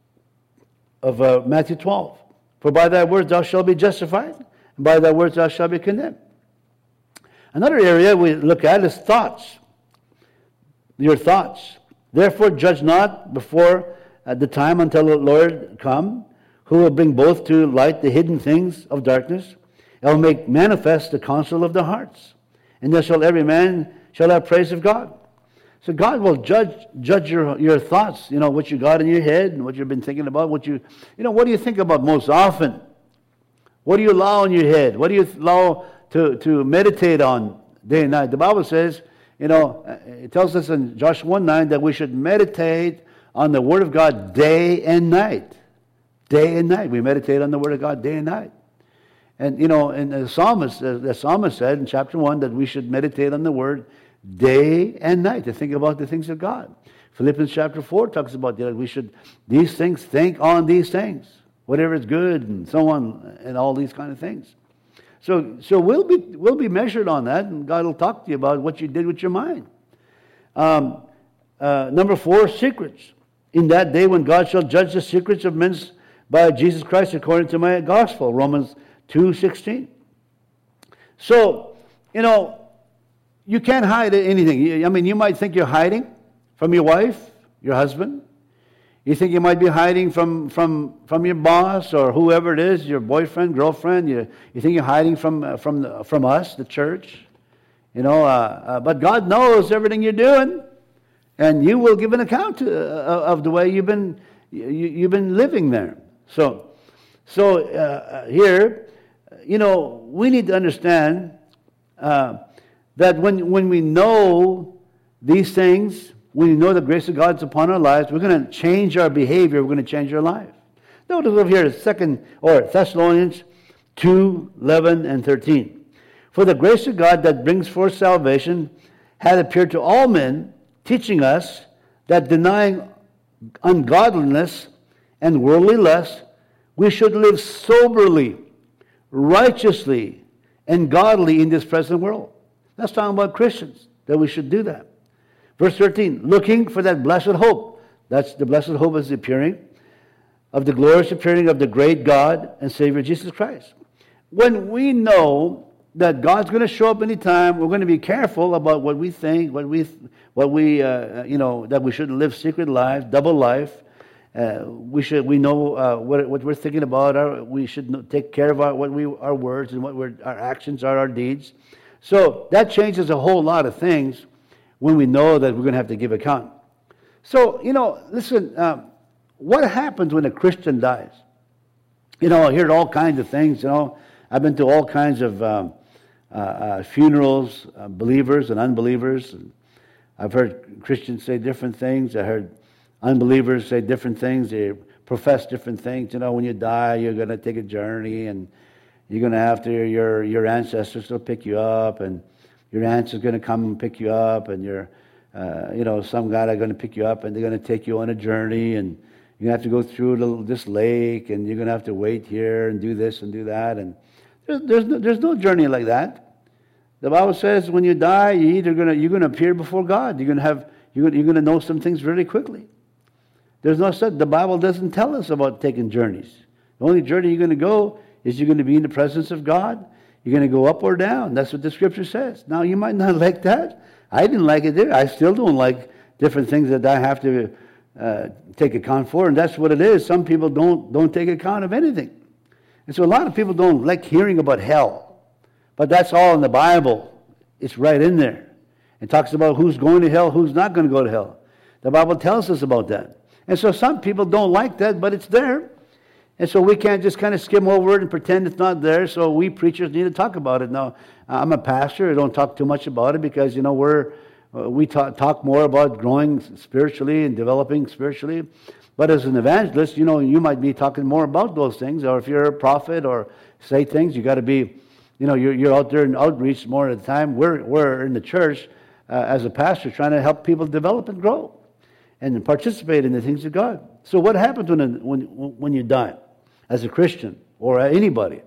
of uh, Matthew twelve. For by thy words thou shalt be justified, and by thy words thou shalt be condemned. Another area we look at is thoughts. Your thoughts. Therefore judge not before uh, the time until the Lord come, who will bring both to light the hidden things of darkness, and will make manifest the counsel of the hearts. And then shall every man shall have praise of God. So God will judge judge your, your thoughts, you know, what you got in your head and what you've been thinking about, what you, you know, what do you think about most often? What do you allow in your head? What do you allow to, to meditate on day and night? The Bible says, you know, it tells us in Joshua one nine that we should meditate on the Word of God day and night. Day and night. We meditate on the Word of God day and night. And, you know, and the psalmist, the psalmist said in chapter one that we should meditate on the Word day and night to think about the things of God. Philippians chapter four talks about that we should, these things, think on these things, whatever is good and so on, and all these kind of things. So so we'll be we'll be measured on that, and God will talk to you about what you did with your mind. Um, uh, number four, secrets. In that day when God shall judge the secrets of men by Jesus Christ according to my gospel, Romans two sixteen. So, you know, you can't hide anything. I mean, you might think you're hiding from your wife, your husband. You think you might be hiding from, from, from your boss or whoever it is, your boyfriend, girlfriend. You, you think you're hiding from, uh, from, the, from us, the church. You know, uh, uh, but God knows everything you're doing, and you will give an account to, uh, of the way you've been, you, you've been living there. So, so uh, here, you know, we need to understand uh, that when, when we know these things, when we know the grace of God is upon our lives, we're going to change our behavior. We're going to change our life. Notice over here, second or Thessalonians two eleven and thirteen. For the grace of God that brings forth salvation hath appeared to all men, teaching us that denying ungodliness and worldly lust, we should live soberly, righteously, and godly in this present world. That's talking about Christians, that we should do that. Verse thirteen, looking for that blessed hope. That's the blessed hope is the appearing of the glorious appearing of the great God and Savior Jesus Christ. When we know that God's going to show up anytime, we're going to be careful about what we think, what we, what we, uh, you know, that we shouldn't live secret lives, double life. Uh, we should, we know uh, what, what we're thinking about. Our, we should know, take care of our, what we, our words and what we're, our actions are, our deeds. So that changes a whole lot of things when we know that we're going to have to give account. So, you know, listen, um, what happens when a Christian dies? You know, I hear all kinds of things, you know. I've been to all kinds of um, uh, uh, funerals, uh, believers and unbelievers. And I've heard Christians say different things. I heard unbelievers say different things. They profess different things. You know, when you die, you're going to take a journey, and you're going to have to, your, your ancestors will pick you up, and your aunt's is going to come and pick you up, and your, uh, you know, some guy are going to pick you up, and they're going to take you on a journey, and you're going to have to go through this lake, and you're going to have to wait here and do this and do that. And there's, there's, no, there's no journey like that. The Bible says when you die, you're either going to, you're going to appear before God. You're going to have, you're going to, you're going to know some things really quickly. There's no such. The Bible doesn't tell us about taking journeys. The only journey you're going to go is you're going to be in the presence of God. You're going to go up or down. That's what the Scripture says. Now, you might not like that. I didn't like it there. I still don't like different things that I have to uh, take account for, and that's what it is. Some people don't don't take account of anything. And so a lot of people don't like hearing about hell. But that's all in the Bible. It's right in there. It talks about who's going to hell, who's not going to go to hell. The Bible tells us about that. And so some people don't like that, but it's there. And so we can't just kind of skim over it and pretend it's not there. So we preachers need to talk about it. Now, I'm a pastor. I don't talk too much about it because, you know, we're uh, we talk, talk more about growing spiritually and developing spiritually. But as an evangelist, you know, you might be talking more about those things. Or if you're a prophet or say things, you got to be, you know, you're, you're out there in outreach more at the time. We're, we're in the church uh, as a pastor trying to help people develop and grow and participate in the things of God. So what happens when when when you die as a Christian or anybody?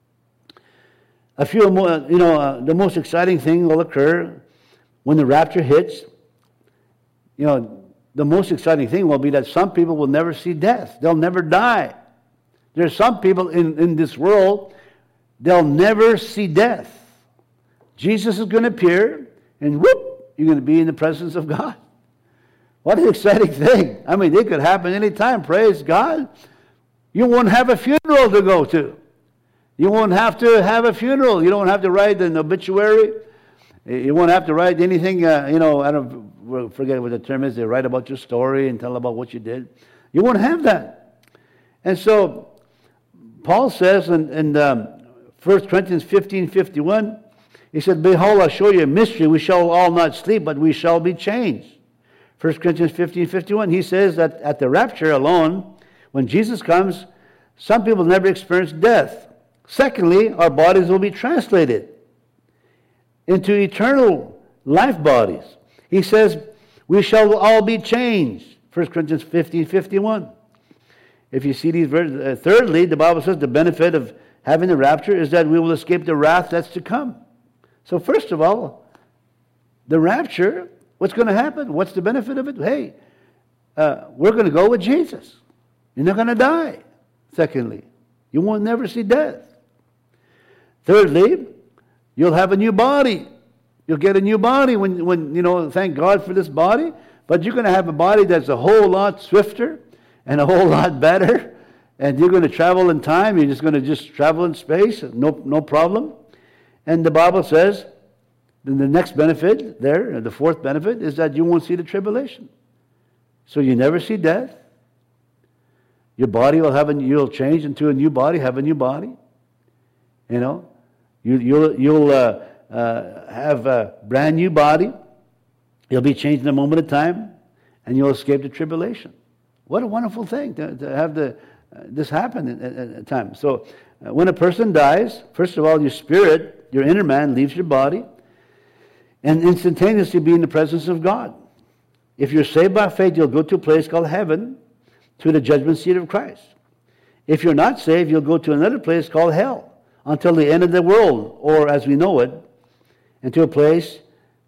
A few more, you know, uh, the most exciting thing will occur when the rapture hits. You know, the most exciting thing will be that some people will never see death. They'll never die. There's some people in, in this world, they'll never see death. Jesus is going to appear, and whoop, you're going to be in the presence of God. What an exciting thing. I mean, it could happen anytime. Praise God. You won't have a funeral to go to. You won't have to have a funeral. You don't have to write an obituary. You won't have to write anything, uh, you know, I don't forget what the term is. They write about your story and tell about what you did. You won't have that. And so, Paul says in, in um, First Corinthians fifteen fifty-one, he said, "Behold, I'll show you a mystery. We shall all not sleep, but we shall be changed." First Corinthians fifteen fifty-one, he says that at the rapture alone, when Jesus comes, some people never experience death. Secondly, our bodies will be translated into eternal life bodies. He says, we shall all be changed. First Corinthians fifteen fifty-one. If you see these verses, uh, thirdly, the Bible says the benefit of having the rapture is that we will escape the wrath that's to come. So first of all, the rapture, what's going to happen? What's the benefit of it? Hey, uh, we're going to go with Jesus. You're not going to die. Secondly, you won't never see death. Thirdly, you'll have a new body. You'll get a new body when, when you know, thank God for this body. But you're going to have a body that's a whole lot swifter and a whole lot better. And you're going to travel in time. You're just going to just travel in space. No, no problem. And the Bible says, then the next benefit there, the fourth benefit, is that you won't see the tribulation. So you never see death. Your body will have a, you'll change into a new body, have a new body. You know, you, you'll you'll uh, uh, have a brand new body. You'll be changed in a moment of time, and you'll escape the tribulation. What a wonderful thing to, to have the uh, this happen at, at, at time. So, uh, when a person dies, first of all, your spirit, your inner man, leaves your body, and instantaneously be in the presence of God. If you're saved by faith, you'll go to a place called heaven, to the judgment seat of Christ. If you're not saved, you'll go to another place called hell until the end of the world, or as we know it, and to a place,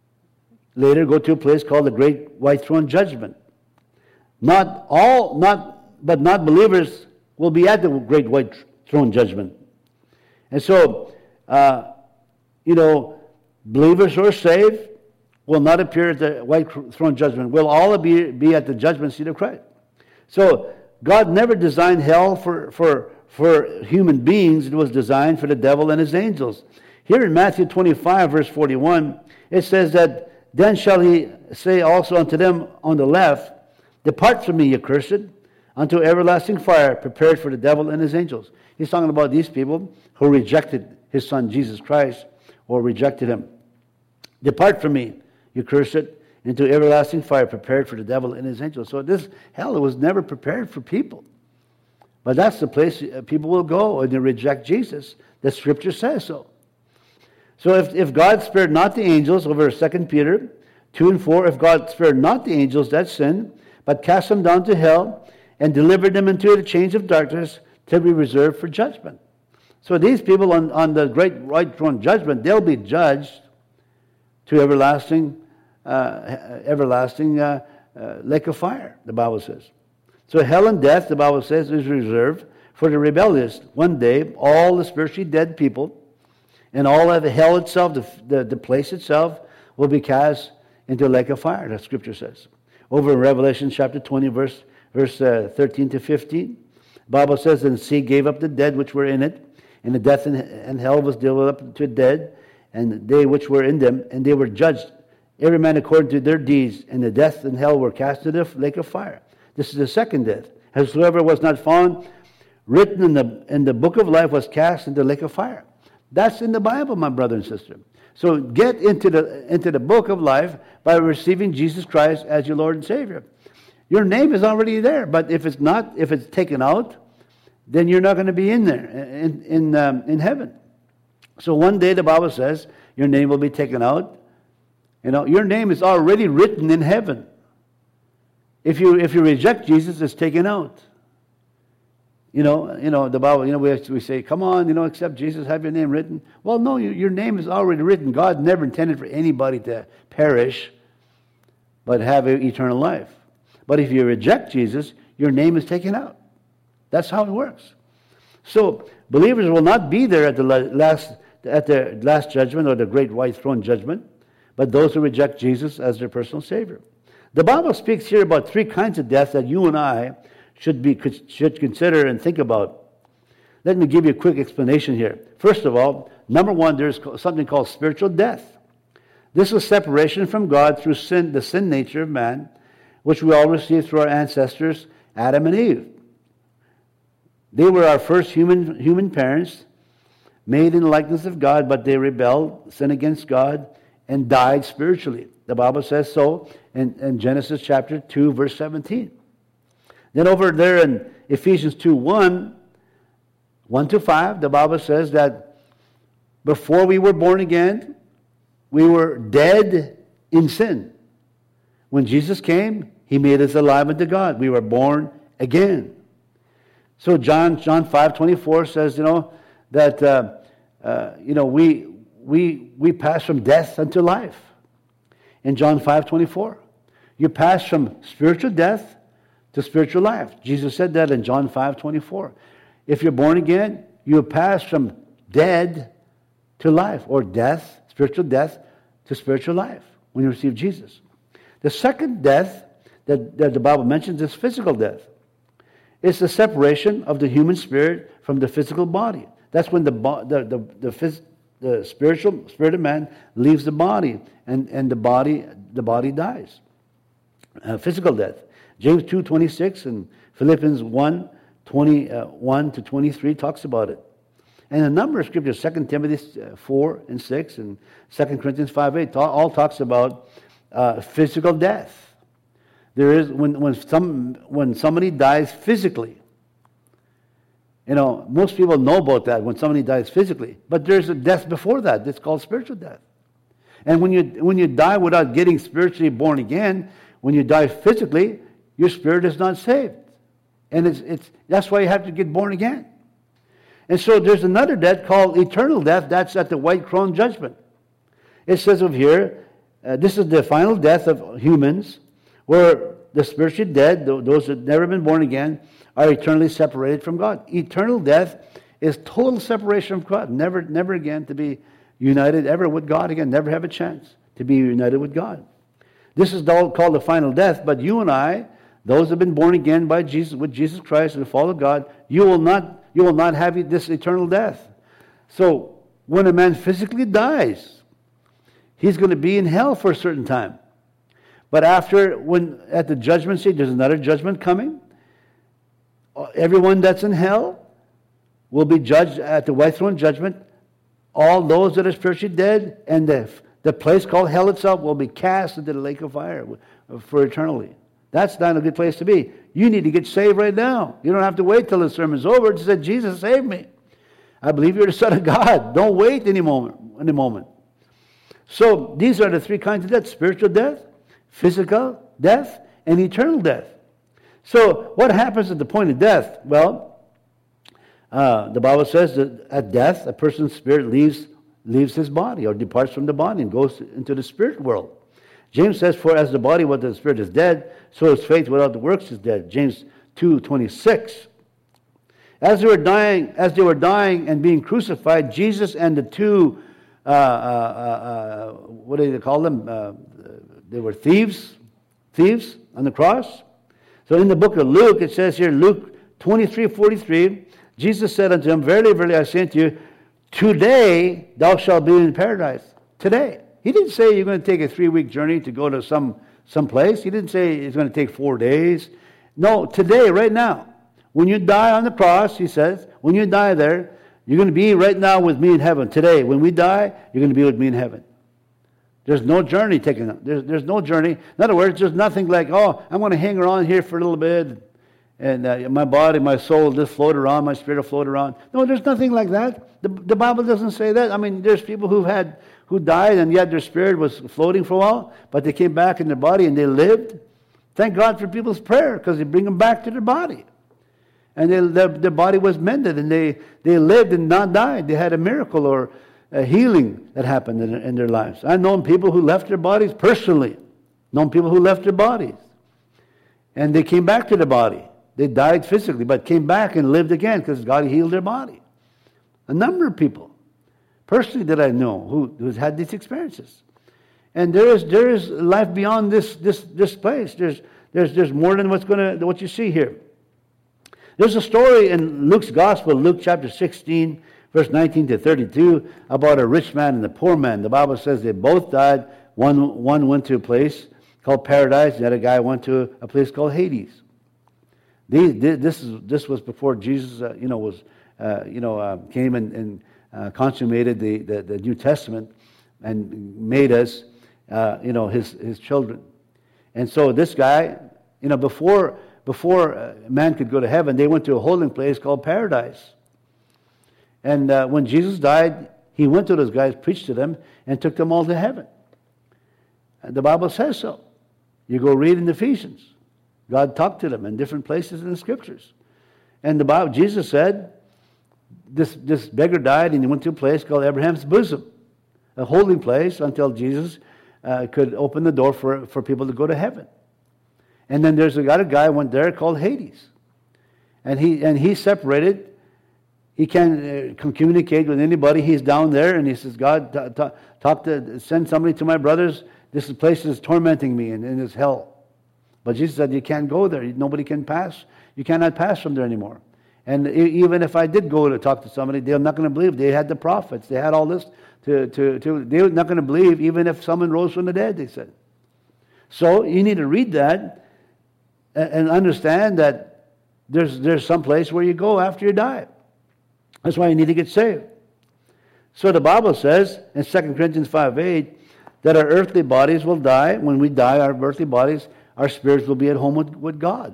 later go to a place called the Great White Throne Judgment. Not all, not, but not believers will be at the Great White Throne Judgment. And so, uh, you know, believers who are saved will not appear at the White Throne Judgment. We'll all be, be at the judgment seat of Christ. So, God never designed hell for, for, for human beings. It was designed for the devil and his angels. Here in Matthew twenty-five, verse forty-one, it says that, "Then shall he say also unto them on the left, Depart from me, ye cursed, unto everlasting fire, prepared for the devil and his angels." He's talking about these people who rejected his son, Jesus Christ, or rejected him. "Depart from me, ye cursed, into everlasting fire, prepared for the devil and his angels." So this hell was never prepared for people. But that's the place people will go when they reject Jesus. The Scripture says so. So if, if God spared not the angels, over Second Peter two and four, if God spared not the angels that sinned, but cast them down to hell, and delivered them into the chains of darkness, to be reserved for judgment. So these people on, on the great white throne judgment, they'll be judged to everlasting Uh, everlasting uh, uh, lake of fire, the Bible says. So hell and death, the Bible says, is reserved for the rebellious. One day, all the spiritually dead people and all of the hell itself, the, the, the place itself, will be cast into a lake of fire, that Scripture says. Over in Revelation chapter twenty, verse, verse uh, thirteen to fifteen, the Bible says, and the sea gave up the dead which were in it, and the death and, and hell was delivered up to dead, and they which were in them, and they were judged, every man according to their deeds, and the death and hell were cast into the lake of fire. This is the second death. Whosoever was not found written in the in the book of life was cast into the lake of fire. That's in the Bible, my brother and sister. So get into the into the book of life by receiving Jesus Christ as your Lord and Savior. Your name is already there, but if it's not, if it's taken out, then you're not going to be in there in in um, in heaven. So one day the Bible says your name will be taken out. You know, your name is already written in heaven. If you if you reject Jesus, it's taken out. You know, you know the Bible. You know, we we say, "Come on, you know, accept Jesus, have your name written." Well, no, you, your name is already written. God never intended for anybody to perish, but have eternal life. But if you reject Jesus, your name is taken out. That's how it works. So believers will not be there at the last at the last judgment or the great white throne judgment, but those who reject Jesus as their personal Savior. The Bible speaks here about three kinds of death that you and I should be should consider and think about. Let me give you a quick explanation here. First of all, number one, there's something called spiritual death. This is separation from God through sin, the sin nature of man, which we all received through our ancestors, Adam and Eve. They were our first human human parents, made in the likeness of God, but they rebelled, sinned against God, and died spiritually. The Bible says so in, in Genesis chapter two, verse seventeen. Then over there in Ephesians two, one, one to five, the Bible says that before we were born again, we were dead in sin. When Jesus came, He made us alive unto God. We were born again. So John John five twenty-four says, you know, that uh, uh, you know we we we pass from death unto life. In John five twenty-four, you pass from spiritual death to spiritual life. Jesus said that in John five twenty-four. If you're born again, you pass from dead to life, or death, spiritual death, to spiritual life when you receive Jesus. The second death that, that the Bible mentions is physical death. It's the separation of the human spirit from the physical body. That's when the the the, the, phys, the spiritual spirit of man leaves the body, and, and the body the body dies. Uh, physical death. James two twenty-six and Philippians one twenty-one to twenty-three talks about it. And a number of scriptures, Second Timothy four and six and Second Corinthians five eight, all talks about uh, physical death. There is when when some when somebody dies physically. You know, most people know about that when somebody dies physically, but there's a death before that. It's called spiritual death. And when you when you die without getting spiritually born again, when you die physically, your spirit is not saved, and it's it's that's why you have to get born again. And so there's another death called eternal death. That's at the white throne judgment. It says over here, uh, this is the final death of humans, where the spiritually dead, those that have never been born again, are eternally separated from God. Eternal death is total separation from God. Never, never again to be united ever with God again. Never have a chance to be united with God. This is called the final death. But you and I, those who have been born again by Jesus, with Jesus Christ and follow God, you will not, you will not have this eternal death. So when a man physically dies, he's going to be in hell for a certain time. But after, when at the judgment seat, there's another judgment coming. Everyone that's in hell will be judged at the white throne judgment. All those that are spiritually dead, and the, the place called hell itself will be cast into the lake of fire for eternity. That's not a good place to be. You need to get saved right now. You don't have to wait till the sermon's over to say, Jesus, save me. I believe you're the Son of God. Don't wait any moment. Any moment. So these are the three kinds of death: spiritual death, physical death, and eternal death. So what happens at the point of death? Well, uh, the Bible says that at death, a person's spirit leaves leaves his body, or departs from the body and goes into the spirit world. James says, for as the body without the spirit is dead, so is faith without the works is dead. James two twenty-six. As they were dying, as they were dying and being crucified, Jesus and the two, uh, uh, uh, what do they call them? Uh, they were thieves, thieves on the cross. So in the book of Luke, it says here, Luke twenty-three forty-three, Jesus said unto him, Verily, verily, I say unto you, today thou shalt be in paradise. Today. He didn't say you're going to take a three-week journey to go to some, some place. He didn't say it's going to take four days. No, today, right now. When you die on the cross, he says, when you die there, you're going to be right now with me in heaven. Today, when we die, you're going to be with me in heaven. There's no journey taken. There's, there's no journey. In other words, there's nothing like, oh, I'm going to hang around here for a little bit, and uh, my body, my soul just float around, my spirit will float around. No, there's nothing like that. The, the Bible doesn't say that. I mean, there's people who've had, who died, and yet their spirit was floating for a while, but they came back in their body and they lived. Thank God for people's prayer, because they bring them back to their body. And they, their, their body was mended, and they, they lived and not died. They had a miracle or a healing that happened in, in their lives. I've known people who left their bodies personally. Known people who left their bodies. And they came back to their body. They died physically, but came back and lived again because God healed their body. A number of people, personally, that I know who who's had these experiences. And there is there is life beyond this this this place. There's there's there's more than what's gonna what you see here. There's a story in Luke's Gospel, Luke chapter sixteen, verse nineteen to thirty-two, about a rich man and a poor man. The Bible says they both died. One, one went to a place called paradise. The other guy went to a place called Hades. These, this, is, this was before Jesus, uh, you know, was, uh, you know, uh, came and, and uh, consummated the, the, the New Testament and made us, uh, you know, his his children. And so this guy, you know, before... Before uh, man could go to heaven, they went to a holding place called paradise. And uh, when Jesus died, he went to those guys, preached to them, and took them all to heaven. And the Bible says so. You go read in Ephesians. God talked to them in different places in the Scriptures. And the Bible, Jesus said, this, this beggar died, and he went to a place called Abraham's bosom, a holding place until Jesus uh, could open the door for, for people to go to heaven. And then there's a other guy went there called Hades, and he and he's separated. He can't uh, communicate with anybody. He's down there, and he says, "God, t- t- talk to send somebody to my brothers. This place is tormenting me, and, and it's hell." But Jesus said, "You can't go there. Nobody can pass. You cannot pass from there anymore." And even if I did go to talk to somebody, they're not going to believe. They had the prophets. They had all this to to to. They're not going to believe, even if someone rose from the dead. They said. So you need to read that and understand that there's there's some place where you go after you die. That's why you need to get saved. So the Bible says in Second Corinthians five eight that our earthly bodies will die. When we die, our earthly bodies, our spirits will be at home with, with God.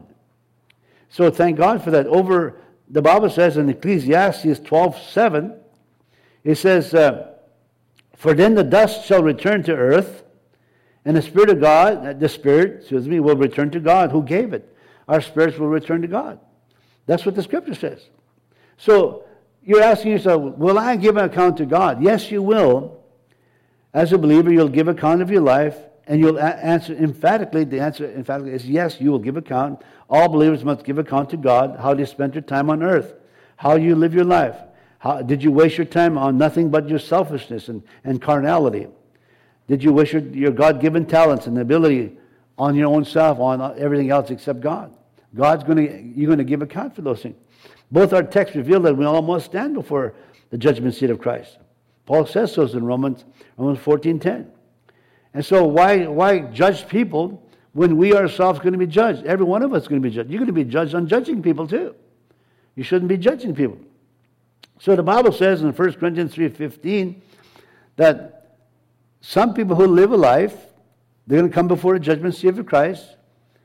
So thank God for that. Over the Bible says in Ecclesiastes twelve seven, it says, uh, "For then the dust shall return to earth, and the Spirit of God, the Spirit, excuse me, will return to God who gave it." Our spirits will return to God. That's what the Scripture says. So you're asking yourself, will I give an account to God? Yes, you will. As a believer, you'll give account of your life, and you'll a- answer emphatically. The answer emphatically is yes, you will give account. All believers must give account to God, how they spent their time on earth, how you live your life. How, did you waste your time on nothing but your selfishness and, and carnality? Did you waste your, your God-given talents and ability on your own self, on everything else except God? God's going to, you're going to give account for those things. Both our texts reveal that we all must stand before the judgment seat of Christ. Paul says so in Romans, Romans fourteen ten. And so why, why judge people when we ourselves are going to be judged? Every one of us is going to be judged. You're going to be judged on judging people too. You shouldn't be judging people. So the Bible says in First Corinthians three fifteen that some people who live a life, they're going to come before the judgment seat of Christ.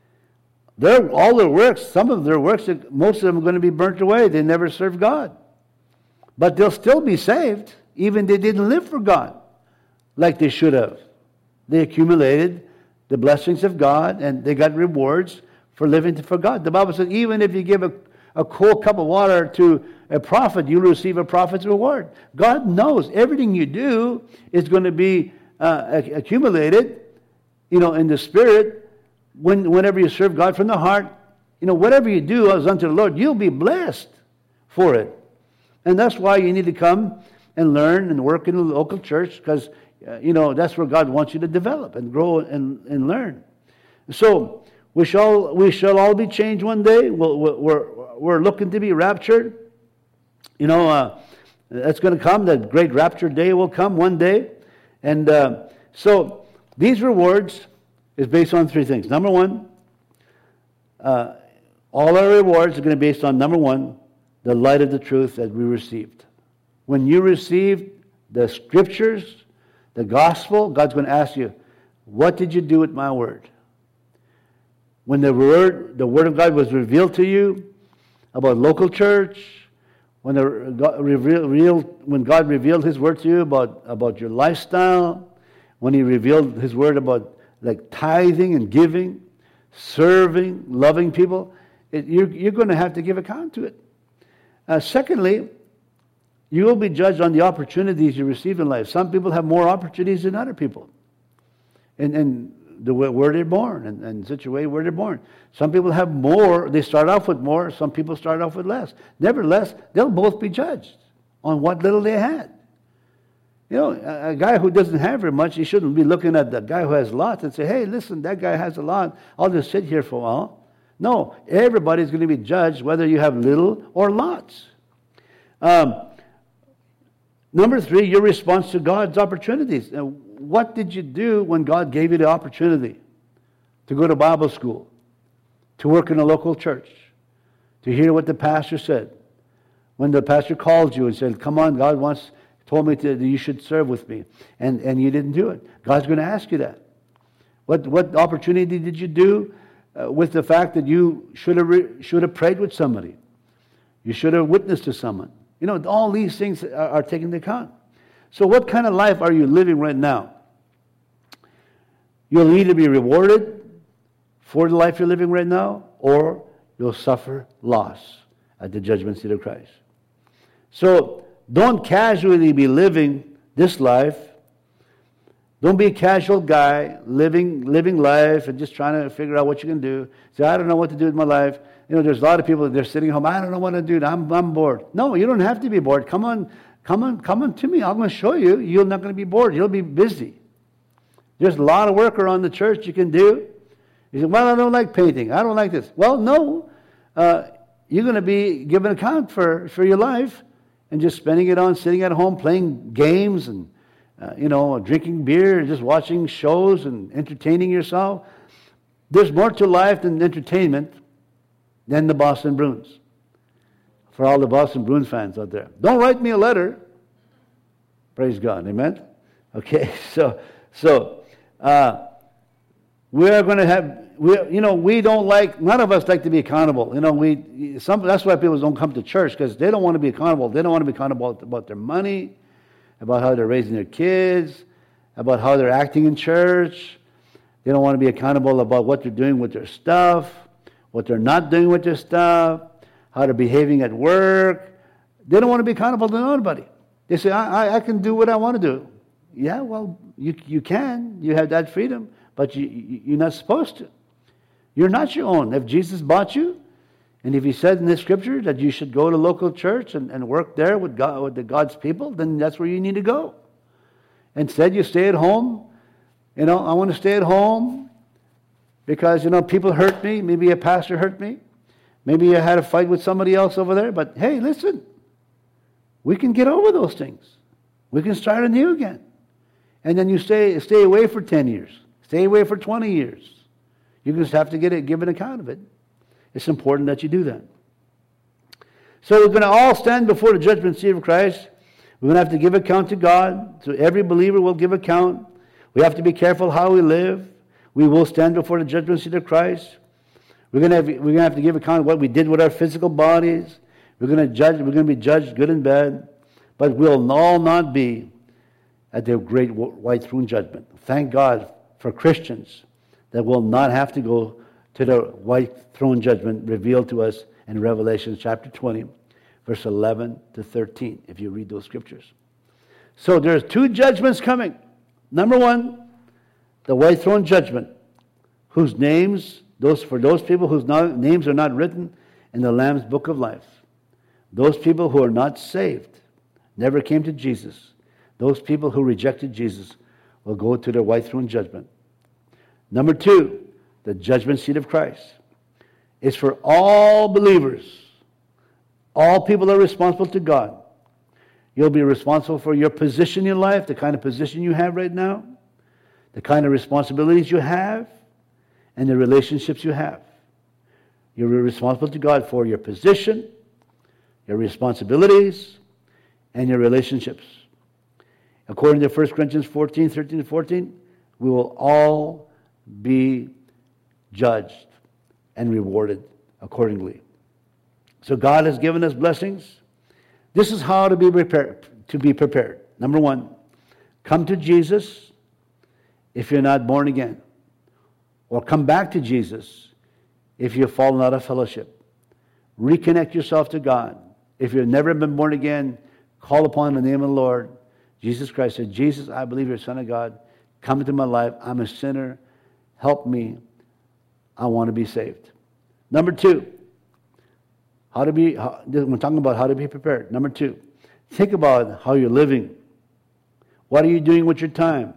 Their, all their works, some of their works, most of them are going to be burnt away. They never served God. But they'll still be saved, even they didn't live for God like they should have. They accumulated the blessings of God, and they got rewards for living for God. The Bible says even if you give a, a cold cup of water to a prophet, you'll receive a prophet's reward. God knows everything you do is going to be uh, accumulated, you know, in the Spirit. When, whenever you serve God from the heart, you know, whatever you do as unto the Lord, you'll be blessed for it. And that's why you need to come and learn and work in the local church, because, uh, you know, that's where God wants you to develop and grow and, and learn. So we shall we shall all be changed one day. We'll, we're, we're looking to be raptured. You know, uh, that's going to come. The great rapture day will come one day. And uh, so these rewards is based on three things. Number one, uh, all our rewards are going to be based on, number one, the light of the truth that we received. When you received the scriptures, the gospel, God's going to ask you, what did you do with my word? When the word, the word of God was revealed to you about local church, when the God revealed, when God revealed His word to you about, about your lifestyle, when He revealed His word about like tithing and giving, serving, loving people, it, you're, you're going to have to give account to it. Uh, secondly, you will be judged on the opportunities you receive in life. Some people have more opportunities than other people. And, and the way, where they're born and, and such a way where they're born. Some people have more, they start off with more, some people start off with less. Nevertheless, they'll both be judged on what little they had. You know, a, a guy who doesn't have very much, he shouldn't be looking at the guy who has lots and say, hey, listen, that guy has a lot, I'll just sit here for a while. No, everybody's going to be judged whether you have little or lots. Um, number three, your response to God's opportunities. Now, what did you do when God gave you the opportunity to go to Bible school, to work in a local church, to hear what the pastor said? When the pastor called you and said, come on, God wants, told me to, that you should serve with me, and, and you didn't do it. God's going to ask you that. What, what opportunity did you do uh, with the fact that you should have, re- should have prayed with somebody? You should have witnessed to someone. You know, all these things are, are taken into account. So what kind of life are you living right now? You'll either be rewarded for the life you're living right now, or you'll suffer loss at the judgment seat of Christ. So don't casually be living this life. Don't be a casual guy living living life and just trying to figure out what you can do. Say, I don't know what to do with my life. You know, there's a lot of people, they're sitting home, I don't know what to do. I'm, I'm bored. No, you don't have to be bored. Come on, come on, come on to me. I'm going to show you. You're not going to be bored. You'll be busy. There's a lot of work around the church you can do. You say, well, I don't like painting. I don't like this. Well, no. Uh, you're going to be given account for, for your life and just spending it on sitting at home playing games and, uh, you know, drinking beer and just watching shows and entertaining yourself. There's more to life than entertainment than the Boston Bruins. For all the Boston Bruins fans out there. Don't write me a letter. Praise God. Amen? Okay, so... so Uh, we are going to have, we, you know, we don't like, none of us like to be accountable. You know, we, some, that's why people don't come to church, because they don't want to be accountable. They don't want to be accountable about their money, about how they're raising their kids, about how they're acting in church. They don't want to be accountable about what they're doing with their stuff, what they're not doing with their stuff, how they're behaving at work. They don't want to be accountable to nobody. They say, I, I, I can do what I want to do. Yeah, well, you you can. You have that freedom, but you, you, you're not supposed to. You're not your own. If Jesus bought you, and if He said in the Scripture that you should go to local church and, and work there with God, with the God's people, then that's where you need to go. Instead, you stay at home. You know, I want to stay at home because, you know, people hurt me. Maybe a pastor hurt me. Maybe I had a fight with somebody else over there. But hey, listen, we can get over those things. We can start anew again. And then you stay stay away for ten years. Stay away for twenty years. You just have to get it, give an account of it. It's important that you do that. So we're going to all stand before the judgment seat of Christ. We're going to have to give account to God. So every believer will give account. We have to be careful how we live. We will stand before the judgment seat of Christ. We're going to have, we're going to have to give account of what we did with our physical bodies. We're going to judge. We're going to be judged good and bad. But we'll all not be at the great white throne judgment. Thank God for Christians that will not have to go to the white throne judgment revealed to us in Revelation chapter twenty, verse eleven to thirteen, if you read those scriptures. So there's two judgments coming. Number one, the white throne judgment, whose names Those for those people whose no- names are not written in the Lamb's book of life. Those people who are not saved, never came to Jesus. Those people who rejected Jesus will go to their white throne judgment. Number two, the judgment seat of Christ is for all believers. All people are responsible to God. You'll be responsible for your position in life, the kind of position you have right now, the kind of responsibilities you have, and the relationships you have. You're responsible to God for your position, your responsibilities, and your relationships. According to First Corinthians fourteen, thirteen and fourteen, we will all be judged and rewarded accordingly. So God has given us blessings. This is how to be prepared. To be prepared. Number one, come to Jesus if you're not born again. Or come back to Jesus if you've fallen out of fellowship. Reconnect yourself to God. If you've never been born again, call upon the name of the Lord. Jesus Christ said, Jesus, I believe you're the Son of God. Come into my life. I'm a sinner. Help me. I want to be saved. Number two, how to be, how, we're talking about how to be prepared. Number two, think about how you're living. What are you doing with your time?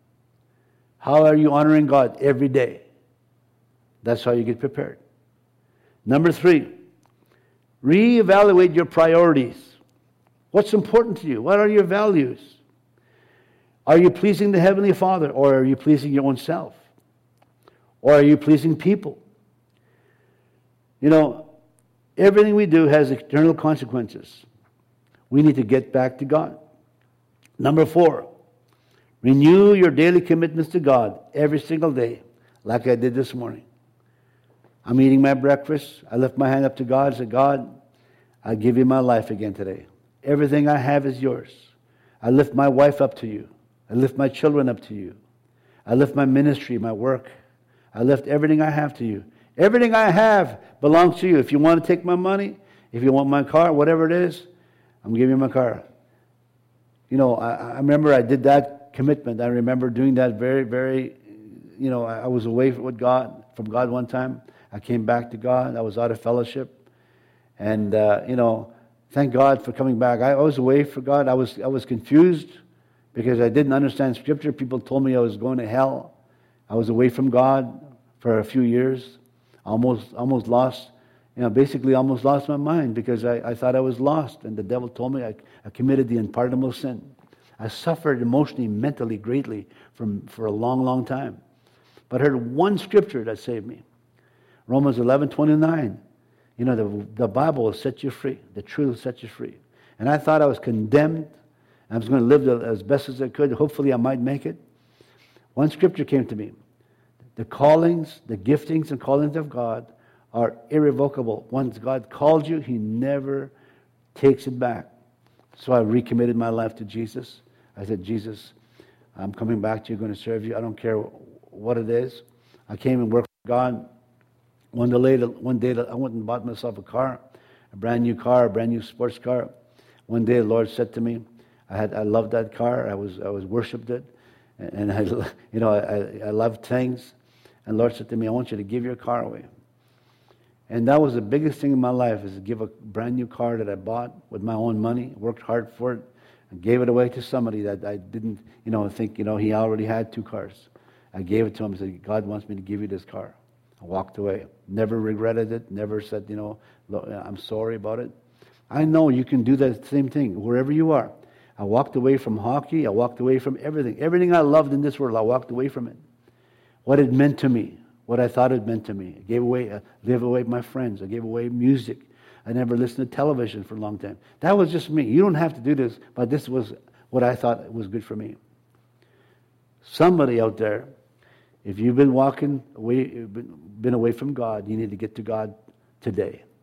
How are you honoring God every day? That's how you get prepared. Number three, reevaluate your priorities. What's important to you? What are your values? Are you pleasing the Heavenly Father, or are you pleasing your own self? Or are you pleasing people? You know, everything we do has eternal consequences. We need to get back to God. Number four, renew your daily commitments to God every single day, like I did this morning. I'm eating my breakfast. I lift my hand up to God and say, God, I give you my life again today. Everything I have is yours. I lift my wife up to you. I lift my children up to you. I lift my ministry, my work. I lift everything I have to you. Everything I have belongs to you. If you want to take my money, if you want my car, whatever it is, I'm giving you my car. You know, I, I remember I did that commitment. I remember doing that very, very, you know, I, I was away with God, from God one time. I came back to God. I was out of fellowship. And, uh, you know, thank God for coming back. I, I was away from God. I was, I was confused because I didn't understand Scripture. People told me I was going to hell. I was away from God for a few years. Almost, almost lost, you know, basically almost lost my mind because I, I thought I was lost. And the devil told me I, I committed the unpardonable sin. I suffered emotionally, mentally, greatly from, for a long, long time. But I heard one Scripture that saved me. Romans eleven twenty-nine. You know, the, the Bible will set you free. The truth will set you free. And I thought I was condemned. I was going to live the, as best as I could. Hopefully I might make it. One Scripture came to me. The callings, the giftings and callings of God are irrevocable. Once God called you, He never takes it back. So I recommitted my life to Jesus. I said, Jesus, I'm coming back to you, going to serve you. I don't care what it is. I came and worked for God. One day, later, one day I went and bought myself a car, a brand new car, a brand new sports car. One day the Lord said to me, I had I loved that car. I was I was worshipped it, and I you know I I loved things. And the Lord said to me, I want you to give your car away. And that was the biggest thing in my life, is to give a brand new car that I bought with my own money, worked hard for it, and gave it away to somebody that I didn't, you know, think, you know, he already had two cars. I gave it to him and said, God wants me to give you this car. I walked away. Never regretted it. Never said, you know, I'm sorry about it. I know you can do that same thing wherever you are. I walked away from hockey. I walked away from everything. Everything I loved in this world, I walked away from it. What it meant to me, what I thought it meant to me. I gave away, I gave away my friends. I gave away music. I never listened to television for a long time. That was just me. You don't have to do this, but this was what I thought was good for me. Somebody out there, if you've been walking away, been away from God, you need to get to God today.